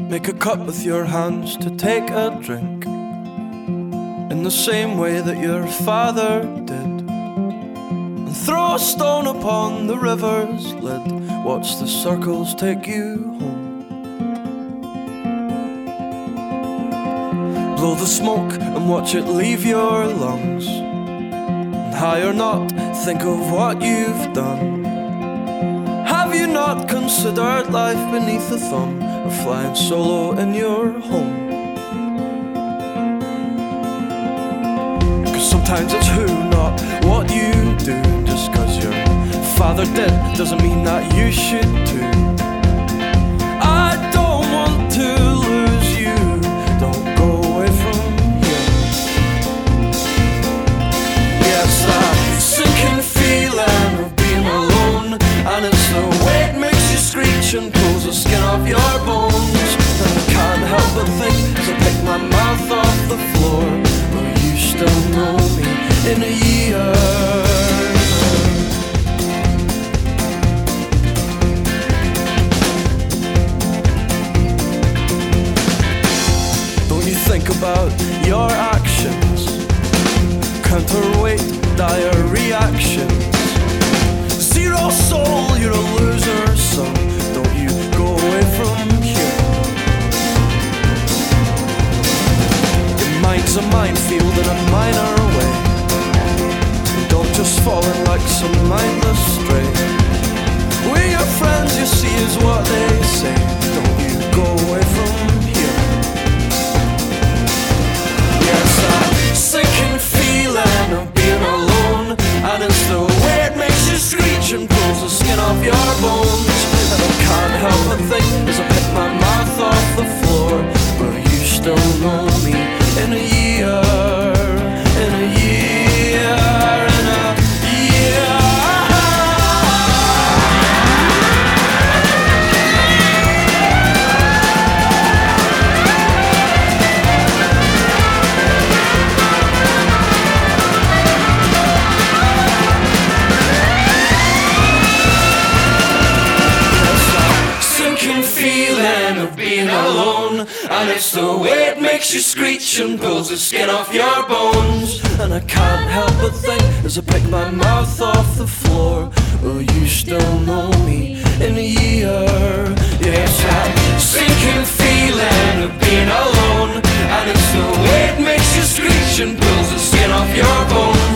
Make a cup with your hands to take a drink, in the same way that your father did, and throw a stone upon the river's lid. Watch the circles take you home. Blow the smoke and watch it leave your lungs, and high or not, think of what you've done. Have you not considered life beneath the thumb, or flying solo in your home? Cause sometimes it's who, not what you do. Just cause your father did doesn't mean that you should too. I don't want to lose you, don't go away from here. Yes, that sinking feeling of being alone, and it's the way it makes you screech and pulls the skin off your bones. And I can't help but think as I pick my mouth off the floor, will you still know me in a year? Don't you think about your actions, counterweight dire reactions? Zero soul, you're a loser, son. Don't you go away from here. Your mind's a minefield in a minor way. Don't just fall in like some mindless stray. We're your friends, you see, is what they say. Don't you go away from here. Yes, that sinking feeling of being alone, and it's the way it makes you screech and pulls the skin off your bones. And I can't help but think as I pick my mouth off the floor, will you still know me in a year? In a year, in a year. Feeling of being alone, and it's the way it makes you screech and pulls the skin off your bones. And I can't help but think as I pick my mouth off the floor, will you still know me in a year? Yes, that sinking feeling of being alone, and it's the way it makes you screech and pulls the skin off your bones.